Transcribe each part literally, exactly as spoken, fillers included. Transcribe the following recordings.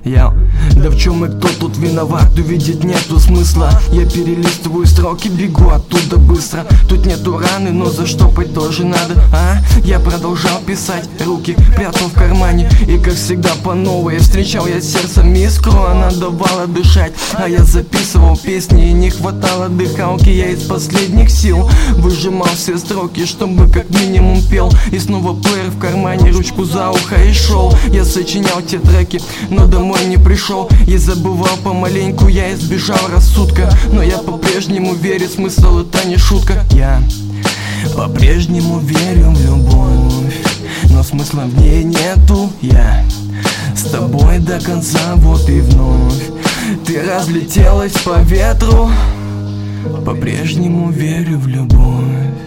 Я, да в чем и кто тут виноват, увидеть нету смысла. Я перелистываю строки, бегу оттуда быстро. Тут нету раны, но заштопать тоже надо, а? Я продолжал писать, руки прятал в кармане. И как всегда по новой встречал я сердцем искру. Она давала дышать, а я записывал песни. И не хватало дыхалки, я из последних сил выжимал все строки, чтобы как минимум пел. И снова плеер в кармане, ручку за ухо и шел. Я сочинял те треки, но домой не пришел. И забывал помаленьку, я избежал рассудка. Но я по-прежнему верю, смысл это не шутка. Я по-прежнему верю в любовь, но смысла в ней нету. Я с тобой до конца, вот и вновь ты разлетелась по ветру. По-прежнему верю в любовь.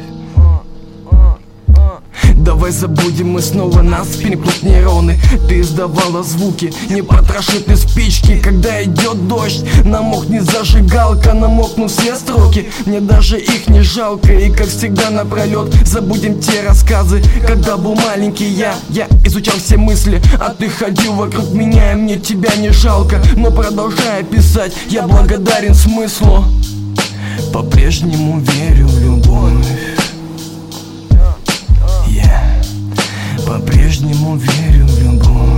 Давай забудем мы снова, нас переплут нейроны. Ты издавала звуки, не потроши ты спички. Когда идет дождь, намокнет зажигалка, намокнут все строки. Мне даже их не жалко, и как всегда напролет забудем те рассказы. Когда был маленький я, я изучал все мысли, а ты ходил вокруг меня, и мне тебя не жалко. Но продолжая писать, я благодарен смыслу. По-прежнему верю в любовь. Я по-прежнему верю в любовь.